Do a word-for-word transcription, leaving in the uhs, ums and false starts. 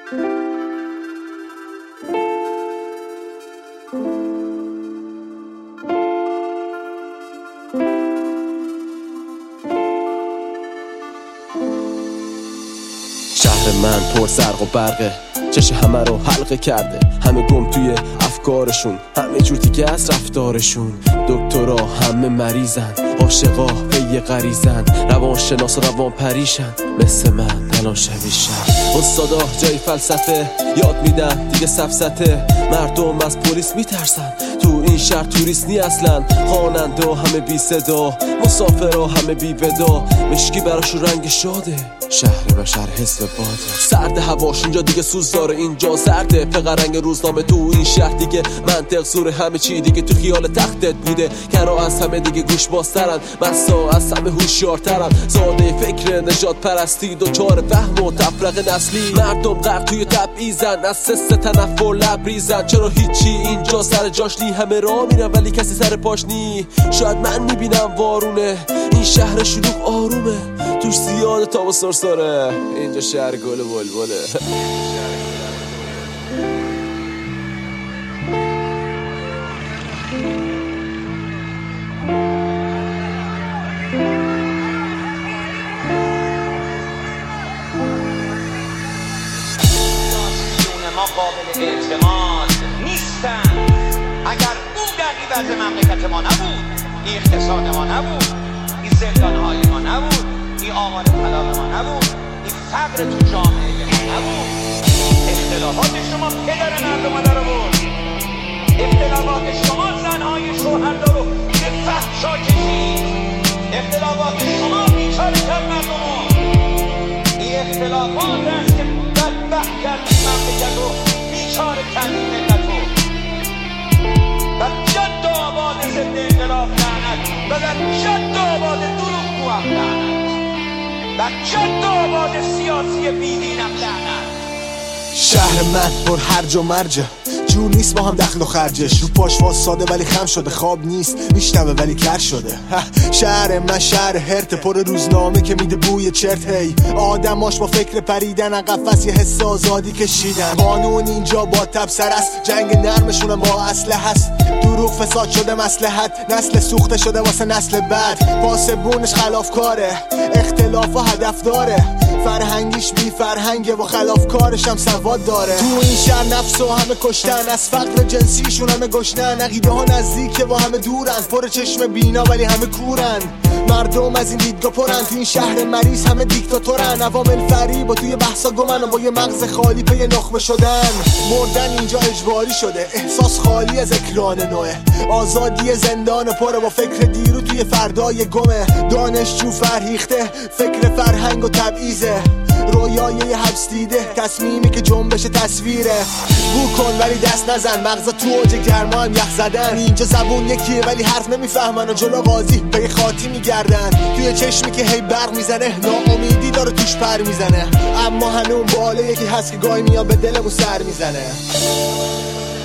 شهر من پر زرق و برقه، چش همه رو حلقه کرده، همه گم توی افکارشون، همه جور دیگه از رفتارشون. دکترها همه مریضن، عاشقا پی غریزن، روانشناس و روان پریشن، مثل من الان شویشن. استادا جای فلسفه یاد میدن دیگه سفسته، مردم از پلیس میترسن، تو این شهر توریست نی اصلا. خواننده همه بی صدا، مسافرها همه بی ودا، مشکی براشون رنگ شاده، شهر بشر حس باده. سرد هواش اینجا دیگه سوز داره، اینجا زرده، فقط رنگ روزنامه تو این شهر دیگه منطق سوره، همه چی دیگه تو خیال تختت بوده. کرا از همه دیگه گوش بازترن، مسا از همه هوشیارترن، زاده فکر نجات پرستی، دوچار فهم و تفرقه نسلی. مردم غرق توی تبعیضن، از سس تنفر لبریزن، چرا هیچی اینجا سر جاش نی؟ همه راه میرن ولی کسی سر پاش نی. شاید من میبینم وارونه، این شهر شلوغ آرومه، توش زیاده تاب و سرسره، اینجا شهر گل و بلبله. ما قابل اعتماد نیستن. اگر او در این وضع مملکت ما نبود، این اقتصاد ما نبود، این زندانهای ما نبود، این آمار طلاق ما نبود، این فقر تو جامعه ما نبود، اختلافات شما پدر مردم ها داره بود، اختلافات شما زنهای شوهردار رو به فحشا کشید، اختلافات شما بیچاره کرد مردم ها. این اختلافات هست که بدبخت کرد مملکت رو، بیچاره کرد ملت رو. و جد آباد ضد انقلاب لعنت، و در جد آباد دروغگو هم لعنت، و جد آباد سیاسی بیدینم لعنت. شهر من پر هرج و مرجه، جور نیست با هم دخل و خرجش، رو پاش واساده ولی خم شده، خواب نیست میشنوه ولی کر شده. شهر من شهر هرت، پر روزنامه که میده بوی چرت، هی آدماش با فکر پریدن از قفس یه حس آزادی کشیدن. قانون اینجا با تبصر است، جنگ نرمشون با اسلحه هست، دروغ فساد شده مصلحت، نسل سوخته شده واسه نسل بعد، پاسبونش خلافکاره، اختلاف و هدف داره، فرهنگیش بی فرهنگه و خلافکارش هم سواد داره. تو این شهر نفس و همه کشتن، از فقر جنسیشون همه گشنن، عقیده ها نزدیکه و همه دورن، پر چشم بینا ولی همه کورن، مردم از این دیدگاه پرن. تو این شهر مریض همه دیکتاتورن، عوامل فریب و توی بحثا گمن و با یه مغز خالی پی نخبه شدن. مردن اینجا اجباری شده، احساس خالی از اکران نوعه، آزادی زندان پره با فکر دیرو توی فردای گمه. دانشجو فرهیخته، فکر فرهنگ و تبعیضه، رویای یه حبس دیده، تصمیمی که جنبش تصویره. بو کن ولی دست نزن، مغزا تو اوج گرما هم یخ زدن. اینجا زبون یکیه ولی حرف نمیفهمن و جلو قاضی به خاطی میگردن. توی چشمی که هی برق میزنه، ناامیدی داره توش پر میزنه، اما هنوز بالا یکی هست که گاهی میاد به دلمون سر میزنه.